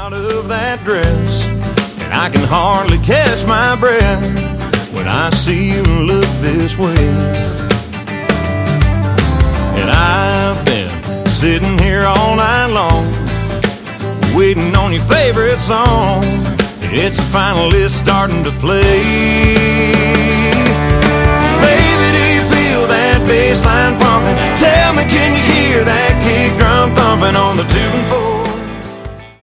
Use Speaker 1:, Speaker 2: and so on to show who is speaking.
Speaker 1: out of that dress, and I can hardly catch my breath when I see you look this way. And I've been sitting here all night long, waiting on your favorite song. It's finally starting to play.